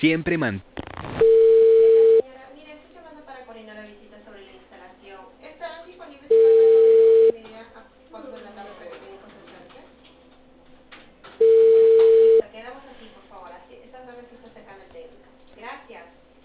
siempre mantén. Señora, mire, estoy llamando para coordinar la visita sobre la instalación. ¿Estarán disponibles para las 2:30 a 4 de la tarde para que el médico se acerque? Listo, quedamos así, por favor. Así, estas horas se está acercando el técnico. Gracias.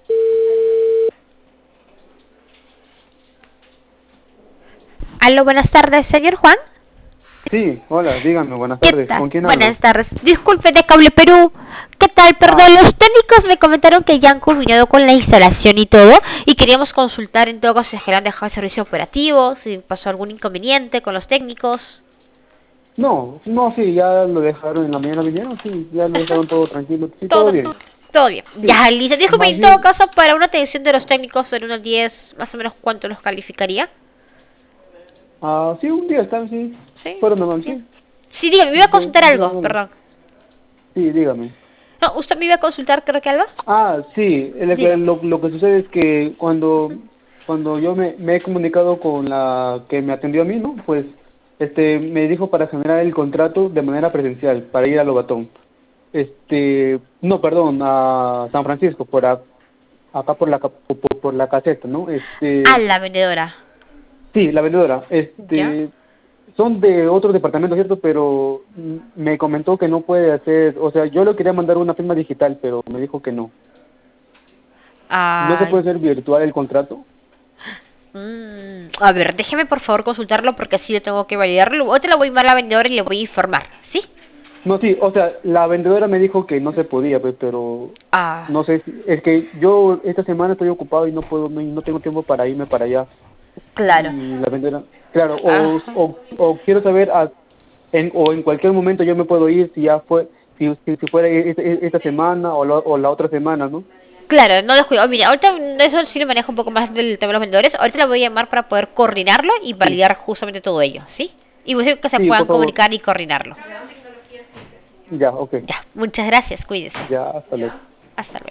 Aló, buenas tardes, señor Juan. Sí, hola, dígame, buenas ¿Qué tardes. tal? ¿Con quién Buenas hablo? tardes. Disculpe, de Cable Perú. ¿Qué tal? Perdón, los técnicos me comentaron que ya han culminado con la instalación y todo, y queríamos consultar en todo caso si es que le han dejado el servicio operativo, si pasó algún inconveniente con los técnicos. No, no, sí, ya lo dejaron en la mañana, vinieron, sí, ya lo dejaron todo tranquilo, sí, todo Todo, bien. todo bien. Sí, Ya, listo. Disculpe, más en todo bien, caso, para una atención de los técnicos del 1 al 10, más o menos, ¿cuánto los calificaría? sí, un día están, sí, Sí, fueron normal, bien. sí, Sí, dígame, me iba a consultar algo, dígame, perdón. sí, dígame. No, ¿usted me iba a consultar, creo que algo? Sí, Dígame. lo que sucede es que cuando yo me he comunicado con la que me atendió a mí, ¿no? Pues, me dijo para generar el contrato de manera presencial, para ir a Lobatón. No, perdón, a San Francisco, acá por la caseta, ¿no? Ah, la vendedora. Sí, la vendedora, ¿Ya? son de otro departamento, ¿cierto? Pero me comentó que no puede hacer, o sea, yo le quería mandar una firma digital, pero me dijo que no. ¿No se Ah, puede hacer virtual el contrato? a ver, déjeme por favor consultarlo porque sí le tengo que validarlo. Ahorita le voy a llamar a la vendedora y le voy a informar, ¿sí? No, sí, o sea, la vendedora me dijo que no se podía, pues, pero Ah, no sé, es que yo esta semana estoy ocupado y no puedo, no tengo tiempo para irme para allá. claro. Y la vendedora, claro, Ajá. o quiero saber, o en cualquier momento yo me puedo ir si ya fue, si fuera esta semana o la otra semana, ¿no? Claro, no descuido. Mira, ahorita eso sí le manejo un poco más del tema de los vendedores. Ahorita la voy a llamar para poder coordinarlo y Sí, validar justamente todo ello, ¿sí? Y voy a decir que se sí, puedan por favor. comunicar y coordinarlo. Ya, ok. Ya, muchas gracias, cuídese. Ya, hasta luego. Hasta luego.